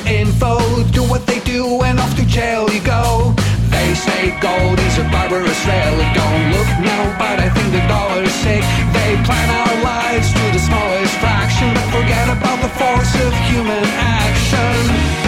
info. Do what they do and off to jail you go. They say gold is a barbarous rail. Don't look now, but I think the dollar's sick. They plan our lives to the smallest fraction, but forget about the force of human action.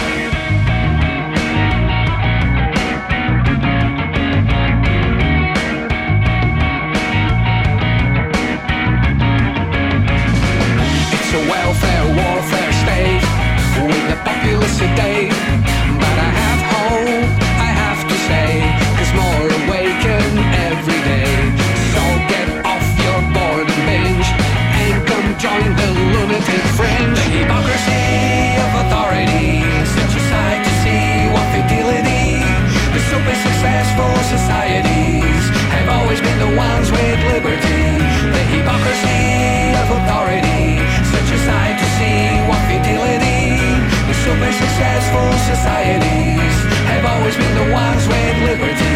It's a welfare, warfare state with the populace sedate. But I have hope, I have to say, 'cause more awaken every day. So get off your board and binge and come join the lunatic fringe. The hypocrisy of authority sets aside to see what futility. The super successful societies have always been the ones with liberty. The hypocrisy of authority sets aside to see what futility. The super successful societies have always been the ones with liberty.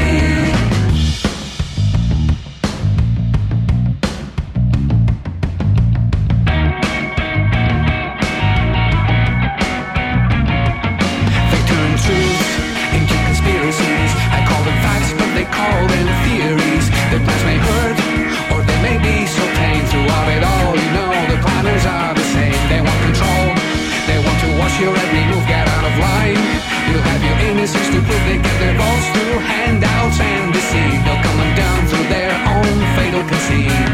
They turn truths into conspiracies. I call them facts, but they call them theories. Their plans may hurt, or they may be so tame. Throughout it all, you know, the planners are the same. They want control, they want to watch your every move, get out of line. You'll have your innocence to prove they get their votes through handouts and deceit. They'll come undone through their own fatal conceit.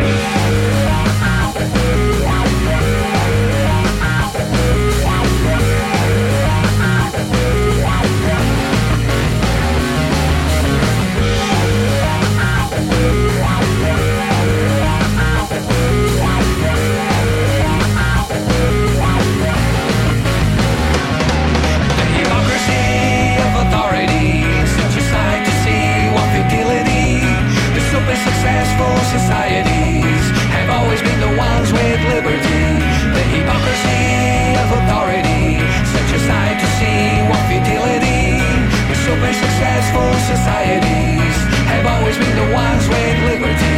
Successful societies have always been the ones with liberty. The hypocrisy of authority sets aside to see what futility. The super successful societies have always been the ones with liberty.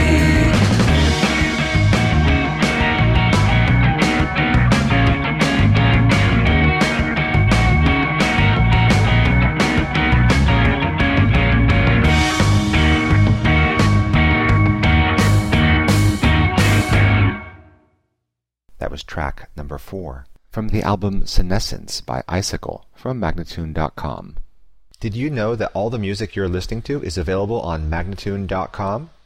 That was track number 4 from the album Senescence by Icicle from Magnatune.com. Did you know that all the music you're listening to is available on Magnatune.com?